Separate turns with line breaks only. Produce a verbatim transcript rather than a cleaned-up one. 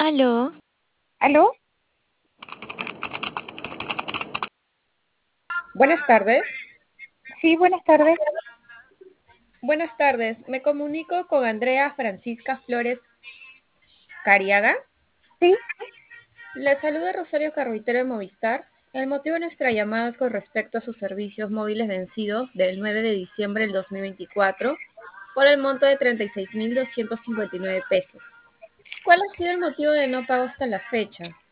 Aló,
¿Aló?
Buenas tardes.
Sí, buenas tardes.
Buenas tardes. Me comunico con Andrea Francisca Flores Cariaga.
Sí,
Le saluda Rosario Carruitero de Movistar. El motivo de nuestra llamada es con respecto a sus servicios móviles vencidos del nueve de diciembre del dos mil veinticuatro por el monto de treinta y seis mil doscientos cincuenta y nueve pesos. ¿Cuál ha sido el motivo de no pago hasta la fecha?